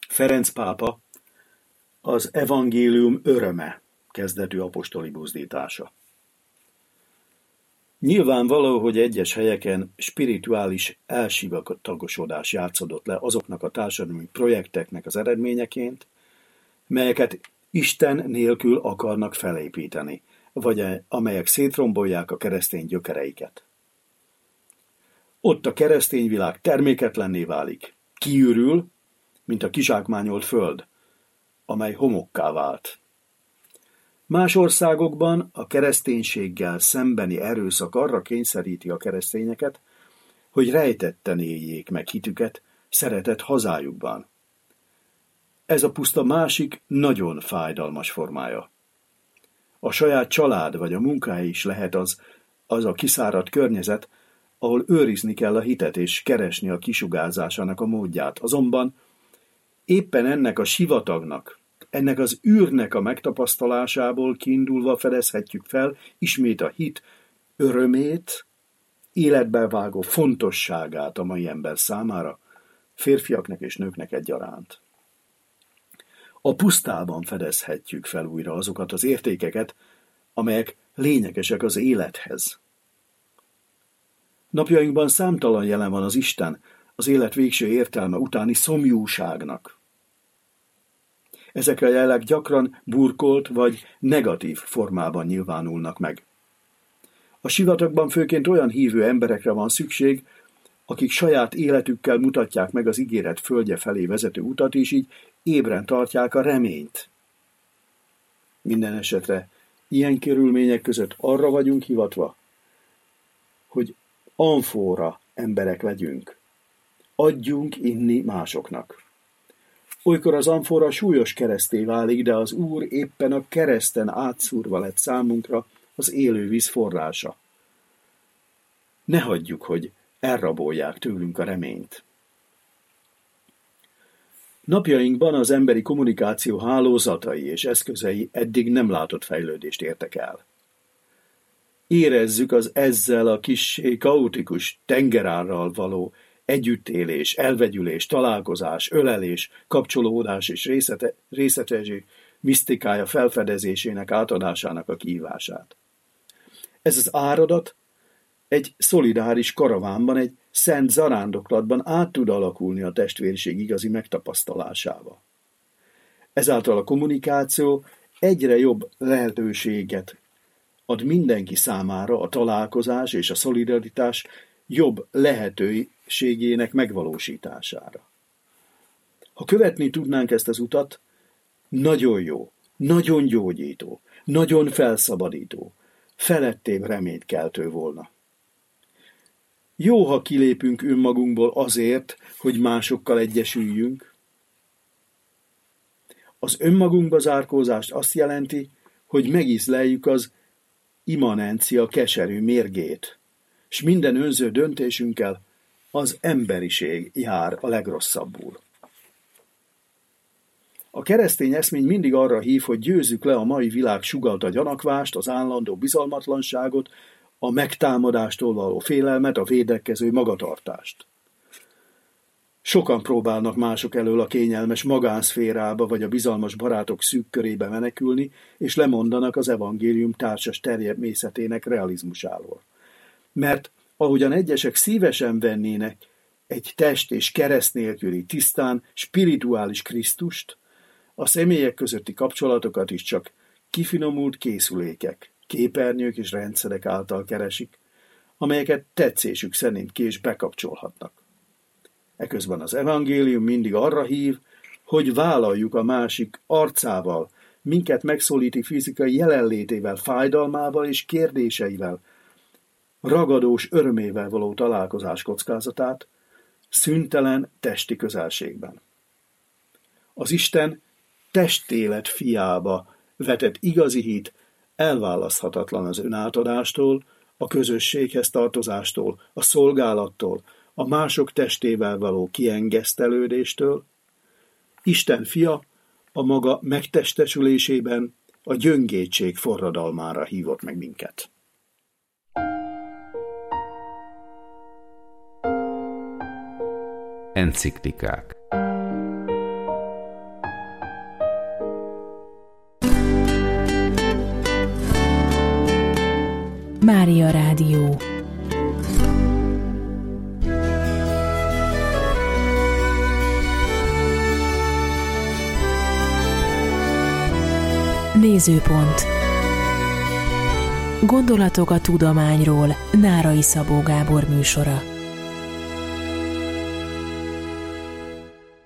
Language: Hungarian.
Ferenc pápa az evangélium öröme kezdetű apostoli buzdítása. Nyilvánvaló, hogy egyes helyeken spirituális elsivatagosodás játszódott le azoknak a társadalmi projekteknek az eredményeként, melyeket Isten nélkül akarnak felépíteni, vagy amelyek szétrombolják a keresztény gyökereiket. Ott a keresztény világ terméketlenné válik, kiürül, mint a kizsákmányolt föld, amely homokká vált. Más országokban a kereszténységgel szembeni erőszak arra kényszeríti a keresztényeket, hogy rejtetten éljék meg hitüket szeretett hazájukban. Ez a puszta másik, nagyon fájdalmas formája. A saját család vagy a munkahely is lehet az a kiszáradt környezet, ahol őrizni kell a hitet és keresni a kisugárzásának a módját. Azonban éppen ennek a sivatagnak, ennek az űrnek a megtapasztalásából kiindulva fedezhetjük fel ismét a hit örömét, életbe vágó fontosságát a mai ember számára, férfiaknak és nőknek egyaránt. A pusztában fedezhetjük fel újra azokat az értékeket, amelyek lényegesek az élethez. Napjainkban számtalan jelen van az Isten, az élet végső értelme utáni szomjúságnak. Ezek a jelek gyakran burkolt vagy negatív formában nyilvánulnak meg. A sivatagban főként olyan hívő emberekre van szükség, akik saját életükkel mutatják meg az ígéret földje felé vezető utat, és így ébren tartják a reményt. Minden esetre ilyen körülmények között arra vagyunk hivatva, hogy amfóra emberek legyünk. Adjunk inni másoknak. Olykor az amfora súlyos kereszté válik, de az Úr éppen a kereszten átszúrva lett számunkra az élő víz forrása. Ne hagyjuk, hogy elrabolják tőlünk a reményt. Napjainkban az emberi kommunikáció hálózatai és eszközei eddig nem látott fejlődést értek el. Érezzük az ezzel a kissé kaotikus tengerárral való együttélés, elvegyülés, találkozás, ölelés, kapcsolódás és részletezés misztikája felfedezésének, átadásának a kihívását. Ez az áradat egy szolidáris karavánban, egy szent zarándoklatban át tud alakulni a testvériség igazi megtapasztalásába. Ezáltal a kommunikáció egyre jobb lehetőséget ad mindenki számára a találkozás és a szolidaritás jobb lehetőségének megvalósítására. Ha követni tudnánk ezt az utat, nagyon jó, nagyon gyógyító, nagyon felszabadító, felettébb reménykeltő volna. Jó, ha kilépünk önmagunkból azért, hogy másokkal egyesüljünk. Az önmagunkba zárkózást azt jelenti, hogy megízleljük az immanencia keserű mérgét, s minden önző döntésünkkel az emberiség jár a legrosszabbul. A keresztény eszmény mindig arra hív, hogy győzzük le a mai világ sugallta gyanakvást, az állandó bizalmatlanságot, a megtámadástól való félelmet, a védekező magatartást. Sokan próbálnak mások elől a kényelmes magánszférába vagy a bizalmas barátok szűk körébe menekülni, és lemondanak az evangélium társas természetének realizmusáról. Mert ahogyan egyesek szívesen vennének egy test és kereszt nélküli, tisztán spirituális Krisztust, a személyek közötti kapcsolatokat is csak kifinomult készülékek, képernyők és rendszerek által keresik, amelyeket tetszésük szerint ki is bekapcsolhatnak. Eközben az evangélium mindig arra hív, hogy vállaljuk a másik arcával, minket megszólíti fizikai jelenlétével, fájdalmával és kérdéseivel, ragadós örömével való találkozás kockázatát, szüntelen testi közelségben. Az Isten testélet fiába vetett igazi hit elválaszthatatlan az önátadástól, a közösséghez tartozástól, a szolgálattól, a mások testével való kiengesztelődéstől. Isten fia a maga megtestesülésében a gyöngétség forradalmára hívott meg minket. Enciklikák. Mária Rádió. Nézőpont. Gondolatok a tudományról. Nárai Szabó Gábor műsora.